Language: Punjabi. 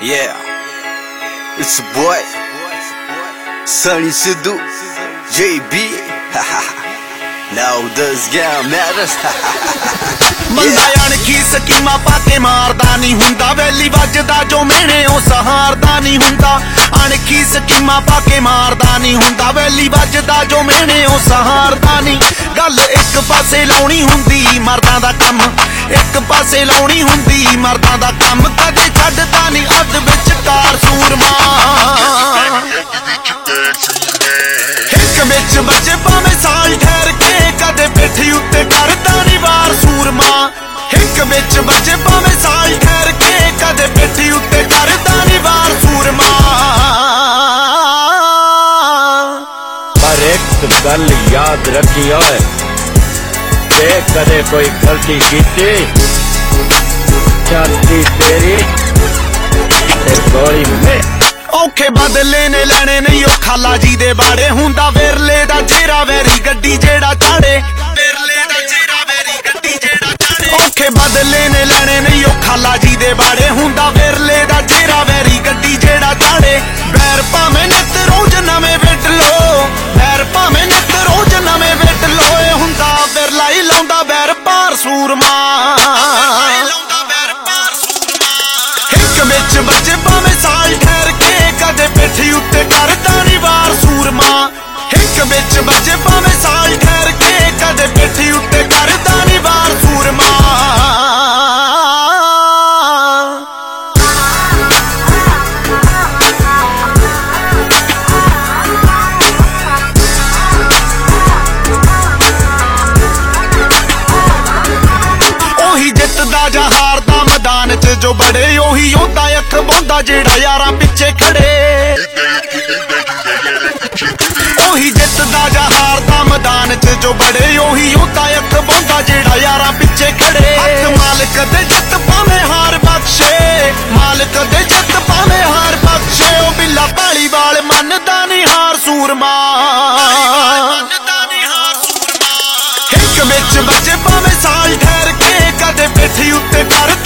Yeah, it's a boy, Sunny Sidhu, JB. Now this game matters. ਬੰਦਾ ਅਣਖੀ ਸਕੀਮਾਂ ਪਾ ਕੇ ਮਾਰਦਾ ਨਹੀਂ ਹੁੰਦਾ, ਵੈਲੀ ਵੱਜਦਾ ਜੋ ਮੇਨੇ ਉਹ ਸਹਾਰਦਾ ਨਹੀਂ ਹੁੰਦਾ। ਅਣਖੀ ਸਕੀਮਾਂ ਪਾ ਕੇ ਮਾਰਦਾ ਨਹੀਂ ਹੁੰਦਾ, ਵੈਲੀ ਵੱਜਦਾ ਜੋ ਮੇਨੇ ਉਹ ਸਹਾਰਦਾ ਨਹੀਂ। ਗੱਲ ਇੱਕ ਪਾਸੇ ਲਾਉਣੀ ਹੁੰਦੀ ਮਰਦਾਂ ਦਾ ਕੰਮ, ਇੱਕ ਪਾਸੇ ਲਾਉਣੀ ਹੁੰਦੀ ਮਰਦਾਂ ਦਾ ਕੰਮ। ਕਦੇ ਛੱਡਦਾ ਨਹੀਂ ਅੱਧ ਵਿੱਚ ਕਾਰ ਸੂਰਮਾ, ਇੱਕ ਵਿੱਚ ਵੱਜੇ ਭਾਵੇਂ ਸਾਲ ਠਹਿਰ ਕੇ, ਕਦੇ ਪਿੱਠ ਉੱਤੇ ਕਰਦਾ ਨਹੀਂ ਵਾਰ ਸੂਰਮਾ। ਇੱਕ ਵਿੱਚ ਵੱਜੇ ਭਾਵੇਂ ਸਾਲ ਠਹਿਰ ਕੇ, ਕਦੇ ਪਿੱਠ ਉੱਤੇ ਕਰਦਾ ਨਹੀਂ ਵਾਰ ਸੂਰਮਾ। पर एक गल याद रखी होए कि कदे कोई गलती की छाती तेरी ते गोली में। ਔਖੇ ਬਦਲੇ ਨੇ ਲੈਣੇ ਨਹੀਂ ਉਹ ਖਾਲਾ ਜੀ ਦੇ ਬਾੜੇ, ਹੁੰਦਾ ਵਿਰਲੇ ਦਾ ਜੇਰਾ ਵੈਰੀ ਗੱਡੀ ਜਿਹੜਾ ਚਾੜੇ, ਵਿਰਲੇ ਦਾ ਜੇਰਾ ਵੈਰੀ ਗੱਡੀ ਜਿਹੜਾ ਚਾੜੇ। ਔਖੇ ਬਦਲੇ ਨੇ ਲੈਣੇ ਨਹੀਂ ਉਹ ਖਾਲਾ ਜੀ ਦੇ ਬਾੜੇ, ਹੁੰਦਾ ਵਿਰਲੇ ਦਾ ਜੇਰਾ ਵੈਰੀ ਗੱਡੀ ਜਿਹੜਾ ਚਾੜੇ। ਬੈਰ ਭਾਵੇਂ ਨਿੱਤ ਰੋਜ਼ ਨਵੇਂ ਵਿੱਢ ਲੋ, ਬੈਰ ਭਾਵੇਂ ਨਿੱਤ ਰੋਜ਼ ਨਵੇਂ ਵਿੱਢ ਲੋ, ਇਹ ਹੁੰਦਾ ਵਿਰਲਾ ਹੀ ਲਾਉਂਦਾ ਬੈਰ ਪਾਰ ਸੂਰਮਾ। ਇੱਕ ਵਿੱਚ ਵੱਜੇ ਭਾਵੇਂ ਸਾਲ ਠਹਿਰ ਕੇ, ਕਦੇ ਪਿੱਠ ਉੱਤੇ ਕਰਦਾ ਨਹੀਂ ਵਾਰ ਸੂਰਮਾ। ਇੱਕ ਵਿੱਚ ਵੱਜੇ ਭਾਵੇਂ ਸਾਲ ਠਹਿਰ ਕੇ, ਕਦੇ ਪਿੱਠ ਉੱਤੇ ਕਰਦਾ ਨਹੀਂ ਵਾਰ ਸੂਰਮਾ। ਉਹੀ ਜਿੱਤਦਾ ਜਾਂ ਹਾਰਦਾ ਮੈਦਾਨ 'ਚ ਜੋ ਬੜੇ, ਉਹੀ ਹੁੰਦਾ ਅੱਖ ਬੋਂਦਾ ਜਿਹੜਾ ਯਾਰਾਂ ਪਿੱਛੇ ਖੜੇ। ਉਹੀ ਜਿੱਤਦਾ ਜਾਂ ਹਾਰਦਾ ਮੈਦਾਨ 'ਚ ਜੋ ਬੜੇ, ਉਹੀ ਹੁੰਦਾ ਅੱਖ ਬੋਂਦਾ ਜਿਹੜਾ ਯਾਰਾਂ ਪਿੱਛੇ ਖੜੇ। ਹੱਥ ਮਾਲਕ ਦੇ ਜਿੱਤ ਭਾਵੇਂ ਹਾਰ ਬਖਸ਼ੇ, ਮਾਲਕ ਦੇ ਜਿੱਤ ਭਾਵੇਂ ਹਾਰ ਬਖਸ਼ੇ। ਉਹ ਬਿੱਲਾ ਭਾਲੀਵਾਲ ਮੰਨਦਾ ਨਹੀਂ ਹਾਰ ਸੂਰਮਾ। ਇੱਕ ਵਿੱਚ ਵੱਜੇ ਭਾਵੇਂ ਸਾਲ ਠਹਿਰ ਕੇ, ਕਦੇ ਪਿੱਠ ਉੱਤੇ ਕਰ